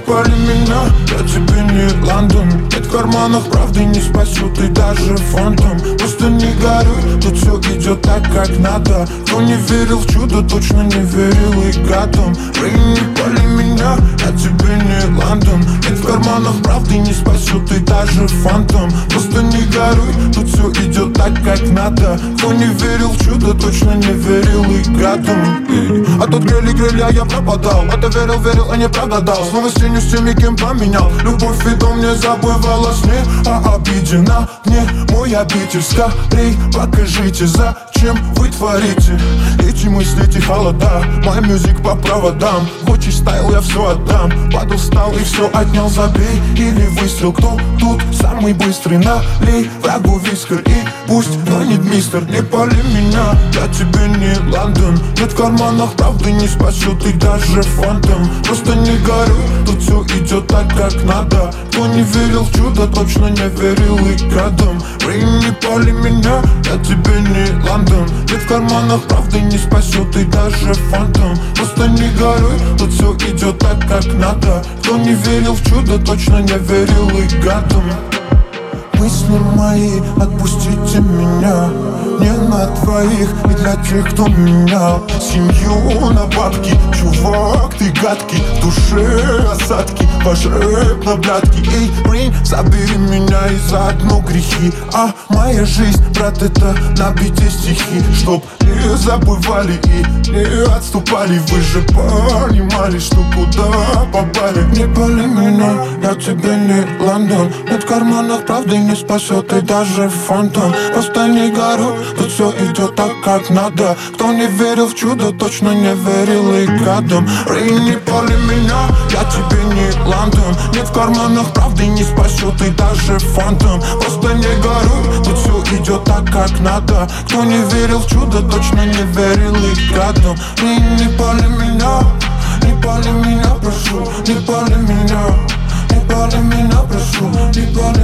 пали меня, я тебе не Лондон. Нет в карманах правды не спасет и даже фантом. Просто не горюй, тут все идет так, как надо. Кто не верил в чудо, точно не верил и гадом. Не пали меня, я тебе не Лондон. Нет в карманах правды не спасет и даже фантом. Просто не горюй, тут все идет так, как надо. Кто не верил в чудо, точно не верил и гадом. А тут грели, а я пропадал. А ты верил, а не прогадал. Снова с тенью, с теми, кем поменял. Любовь и дом не забывала сне. А обидена мне мой обитель. Скорей покажите, зачем вы творите эти мысли, эти холода. Мой мюзик по проводам. Хочешь стайл, я все отдам. Падал, встал и все отнял, забей или выстрел. Кто тут самый быстрый? Налей врагу вискер и пусть гонит мистер. Не пали меня, я тебе не Лондон. Нет в карманах правды не спасет и даже фантом. Просто не горюй, тут все идет так, как надо. Кто не верил в чудо, точно не верил и гадом. Не пали меня, я тебе не Лондон. Нет в карманах правды не спасет и даже фантом. Просто не горюй, тут все идет так, как надо. Кто не верил в чудо, точно не верил и гадом. Мысли мои, отпустите меня. Не на твоих и для тех, кто менял семью на бабки. Чувак, ты гадкий, в душе осадки. Ваш рэп на блядки. Эй, Рейн, забери меня и заодно грехи. А моя жизнь, брат, это набитие стихи. Чтоб не забывали и не отступали. Вы же понимали, что куда попали. Не пали меня, я тебе не Лондон. Нет в карманах правды не спасет и даже фантом. Просто не горюй, тут все идет так, как надо. Кто не верил в чудо, точно не верил и гадом. Рейн, не пали меня, я тебе не Лондон. Нет в карманах правды не спасет и даже фантом. Просто не горюй, тут все идет так, как надо. Кто не верил в чудо, точно не верил и гадом. Рейн, не пали меня, не пали меня, прошу. Не пали меня, не пали меня, прошу. Не пали